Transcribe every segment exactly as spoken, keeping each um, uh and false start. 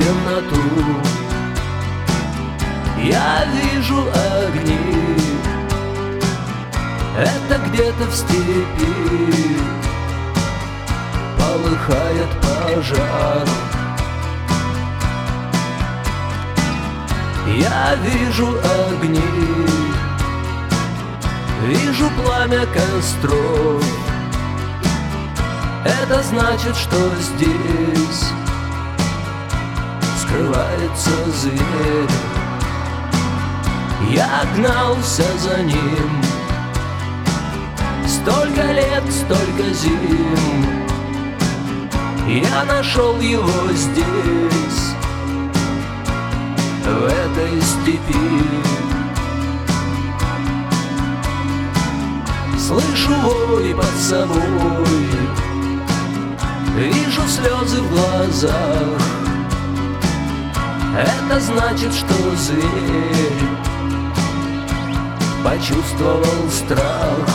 темноту. Я вижу огни, это где-то в степи полыхает пожар. Я вижу огни, вижу пламя костров. Это значит, что здесь скрывается зверь. Я гнался за ним столько лет, столько зим. Я нашел его здесь, в этой степи. Слышу вой под собой, вижу слезы в глазах. Это значит, что зверь почувствовал страх.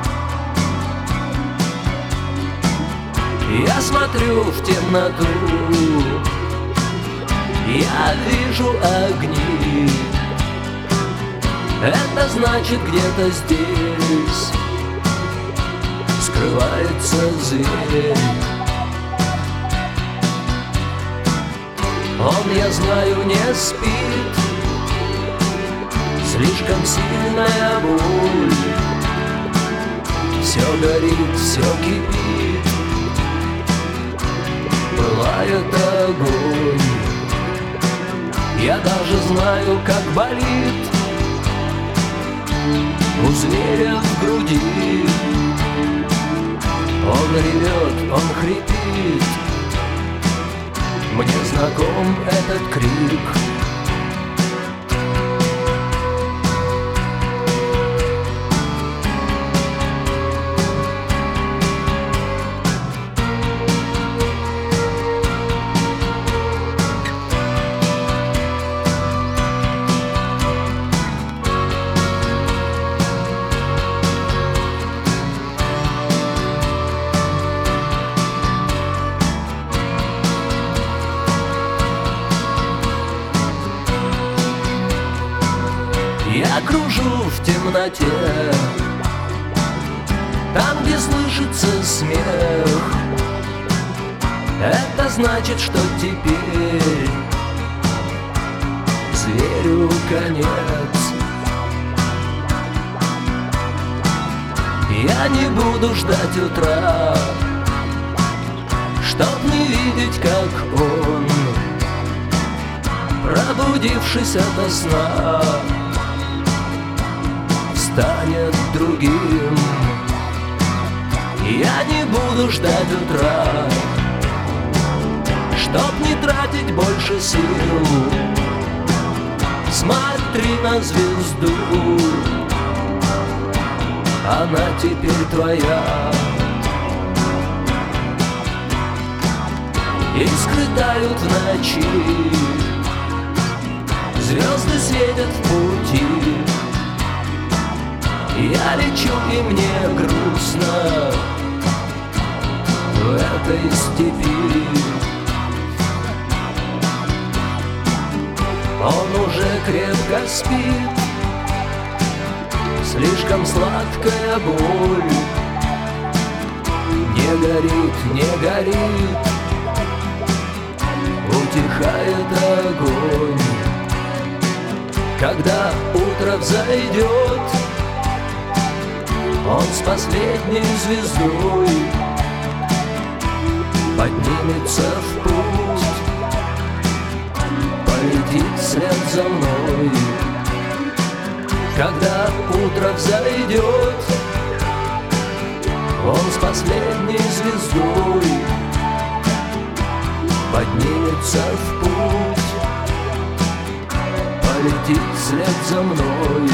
Я смотрю в темноту, я вижу огни. Это значит, где-то здесь скрывается зверь. Он, я знаю, не спит, слишком сильная боль. Все горит, все кипит, пылает огонь. Я даже знаю, как болит у зверя в груди. Он ревет, он хрипит, мне знаком этот крик. Я кружу в темноте, там, где слышится смех. Это значит, что теперь зверю конец. Я не буду ждать утра, чтоб не видеть, как он, пробудившись ото сна, станет другим. Я не буду ждать утра, чтоб не тратить больше сил. Смотри на звезду, она теперь твоя. Искры тают в ночи, звезды светят в пути. Я лечу, и мне грустно в этой степи. Он уже крепко спит, слишком сладкая боль. Не горит, не горит, утихает огонь. Когда утро взойдет, он с последней звездой поднимется в путь, полетит вслед за мной. Когда утро взойдет, он с последней звездой поднимется в путь, полетит вслед за мной.